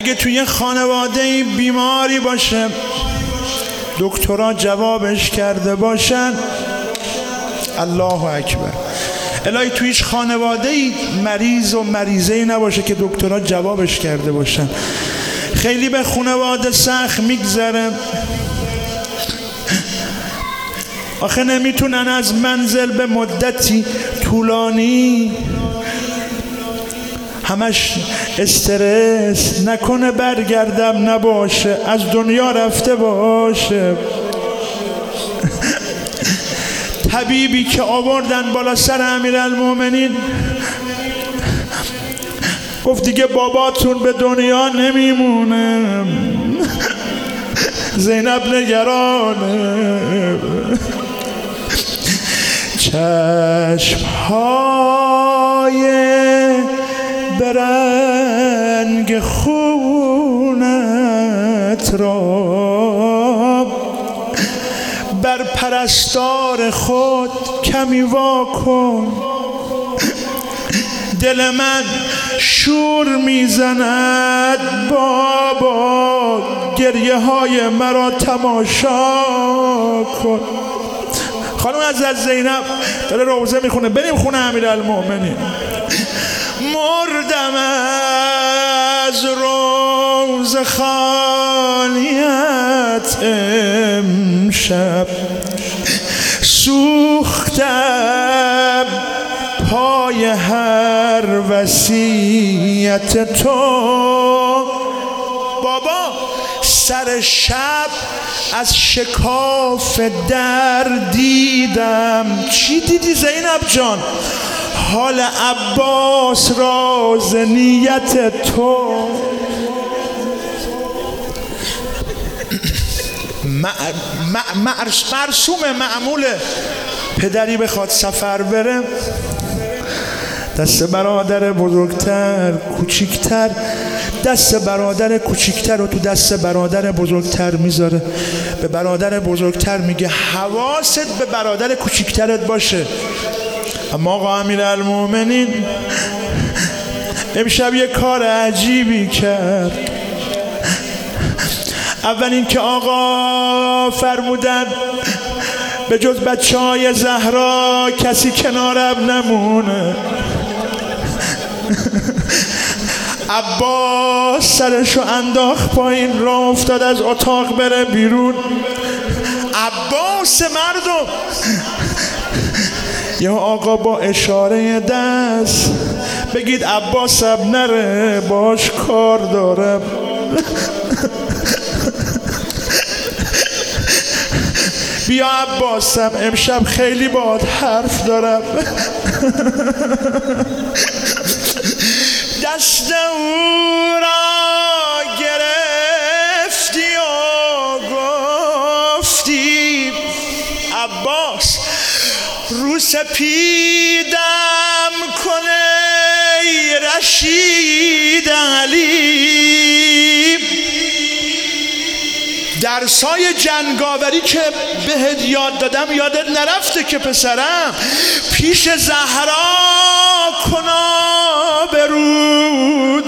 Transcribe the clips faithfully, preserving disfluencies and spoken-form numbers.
اگه توی خانواده بیماری باشه دکترها جوابش کرده باشن، الله اکبر. الهی توی هیچ خانواده مریض و مریضه‌ای نباشه که دکترها جوابش کرده باشن. خیلی به خانواده سخت میگذره، آخه نمیتونن از منزل به مدتی طولانی همش استرس نکنه برگردم نباشه، از دنیا رفته باشه. طبیبی که آوردن بالا سر امیرالمومنین گفت دیگه باباتون به دنیا نمیمونه. زینب نگرانه، چشمهای برنگ خونت را بر پرستار خود کمی واکن. دل من شور میزند بابا، گریه های مرا تماشا کن. خانم عزیز زینب داره روزه میخونه، بریم خونه امیرالمومنین. مردم از روزه خالیت امشب، سوختم پای هر وصیت تو. بابا سر شب از شکاف در دیدم. چی دیدی زینب جان؟ حال عباس راز نیت تو. مرسوم معمول پدری بخواد سفر بره، دست برادر بزرگتر کوچیکتر دست برادر کوچیکتر رو تو دست برادر بزرگتر میذاره. به برادر بزرگتر میگه حواست به برادر کوچیکترت باشه. اما آقا امیرالمومنین امشب یه کار عجیبی کرد. اول اینکه آقا فرمودن به جز بچه های زهرا کسی کنارم نمونه. عباس سرشو انداخت پایین، راه افتاد از اتاق بره بیرون. عباس مردم یا آقا با اشاره دست بگید عباسم نره، باش کار دارم. بیا عباسم امشب خیلی باهات حرف دارم. دست او را گرفتی و گفتی عباس رو سپیدم کنه رشید علی. درسای جنگاوری که بهت یاد دادم یادت نرفته که پسرم؟ پیش زهرا کنا برو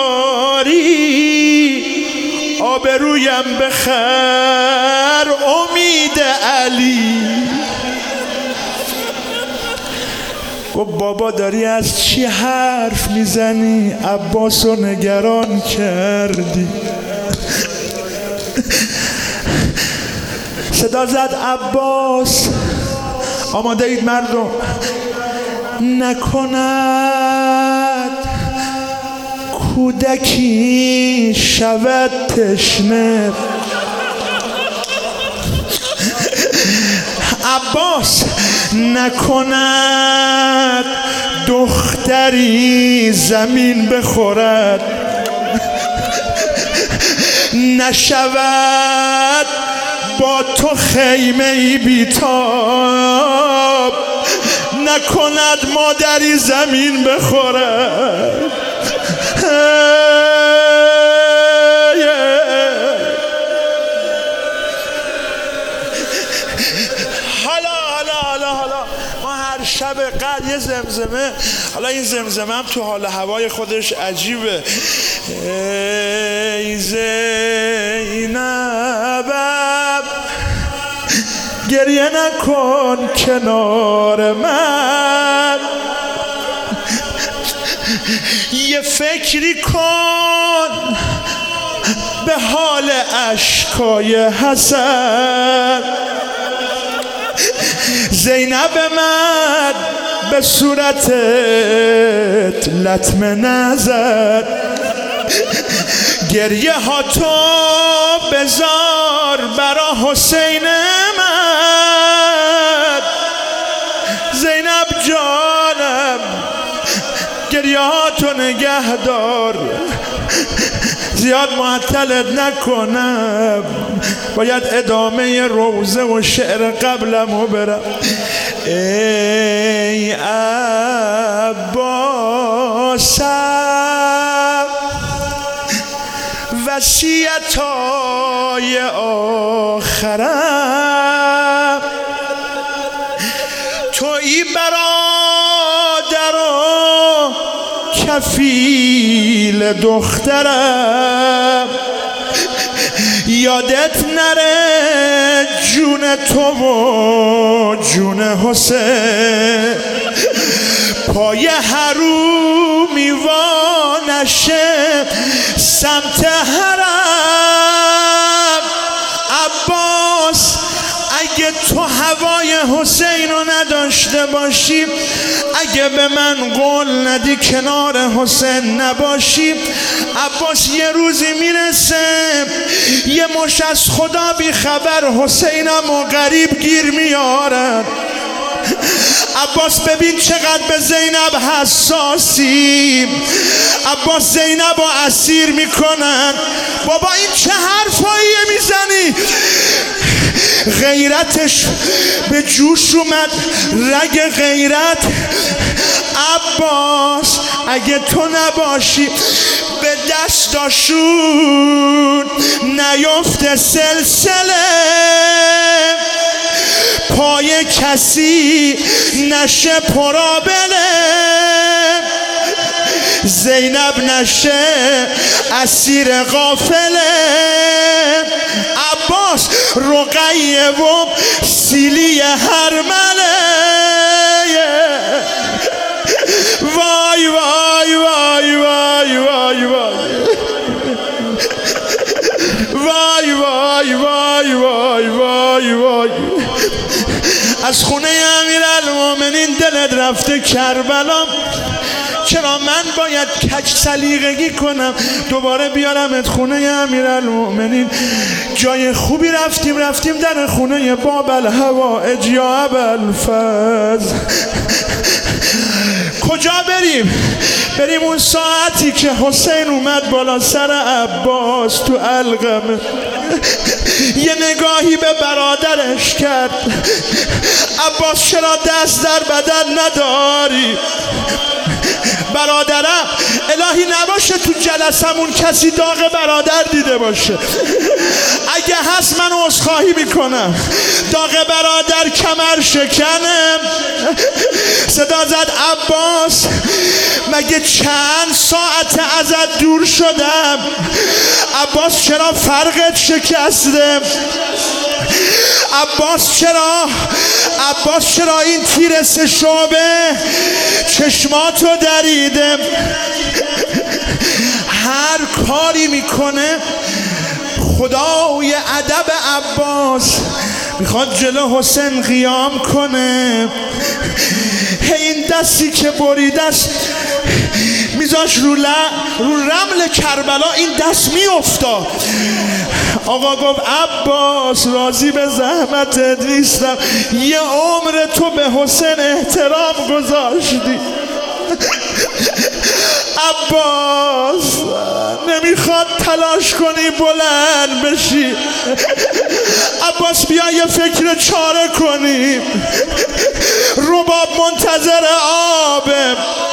داری، آبرویم بخر امید علی. گفت بابا داری از چی حرف میزنی؟ عباسو نگران کردی. صدا زد عباس آماده اید مردم؟ نکند کودکی شود تشنه. عباس نکند دختری زمین بخورد، نشود با تو خیمه ای بیتاب، نکند مادری زمین بخورد. حالا حالا حالا حالا ما هر شب قدر یه زمزمه، حالا این زمزمه هم تو حال هوای خودش عجیبه. گریه نکن کنار من، یه فکری کن به حال اشکای حسن. زینب من به صورتت لطمه نزد، گریه ها تو بذار برا حسین من. زینب جانم گریه ها تو نگه دار، زیاد معطلت نکنم، باید ادامه روزه و شعر قبلمو برم. ای عباسم وصیتای آخرم، تویی برادر و کفیل دخترم، یادت نره جون تو و جون حسین، پای حرومی وا نشه سمت حرم. عباس اگه تو هوای حسین رو نداشته باشی، اگه به من قول ندی کنار حسین نباشی، عباس یه روزی میرسه یه مش از خدا بی خبر حسینم و غریب گیر میارن. عباس ببین چقدر به زینب حساسی، عباس زینب رو اسیر میکنن. بابا این چه حرفاییه میزنی؟ غیرتش به جوش اومد، رگ غیرت. عباس اگه تو نباشی به دستاشون نیفته سلسله، پای کسی نشه پرابله، زینب نشه اسیر غافله. عباس رقیه و سیلی هرمله. وای وای وای وای وای وای وای وای وای وای وای وای. از خونه امیرالمومنین دلت رفته کربلا، چرا من باید کج سلیقگی کنم دوباره بیارمت خونه امیرالمومنین؟ جای خوبی رفتیم رفتیم در خونه باب الهوائج یا ابوالفضل. کجا بریم؟ بریم اون ساعتی که حسین اومد بالا سر عباس تو علقمه، یه نگاهی به برادرش کرد. عباس چرا دست در بدن نداری؟ برادرم الهی نباشه تو جلسمون کسی داغ برادر دیده باشه، اگه هست من عذرخواهی میکنم. داغ برادر کمر شکنم. صدا زد عباس مگه چند ساعت ازت دور شدم؟ عباس چرا فرقت شکسته؟ عباس چرا عباس چرا این تیر سه شعبه چشماتو دریدم؟ هر کاری میکنه خدای ادب عباس میخواد جلو حسین قیام کنه. این دستی که بریده است میذاش رو, ل... رو رمل کربلا، این دست میافتاد. آقا گفت عباس راضی به زحمتت نیستم، یه عمر تو به حسین احترام گذاشتی. عباس نمیخواد تلاش کنی بلند بشی. عباس بیا یه فکر چاره کنیم. رباب منتظر آبه،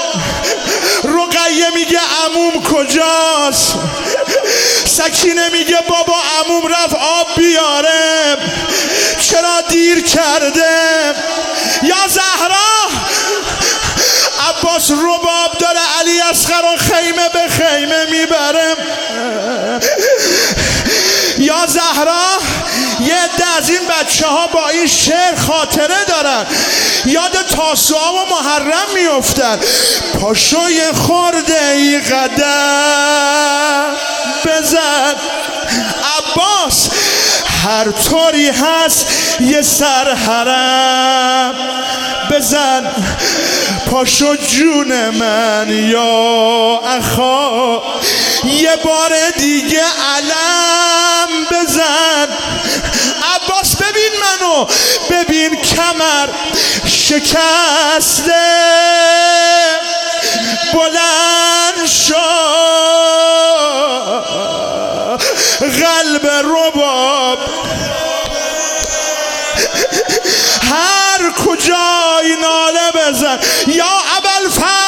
رقیه میگه عموم کجاست، سکینه میگه بابا عموم رفت آب بیاره، چرا دیر کرده؟ یا زهرا. عباس رباب داره علی اصغر رو خیمه به خیمه میبره. یا زهرا یه عده از این بچه ها با این شعر خاطره دارن، یاد تاسوعا و محرم میافتن. پاشو یه خورده ای قدم بزن عباس، هر طوری هست یه سر حرم بزن. پاشو جون من یا اخا، یه بار دیگه علم بزن. عباس ببین منو، ببین کمر شکسته، بلند شو قلب رباب، هر کجای ناله بزن یا ابوالفضل.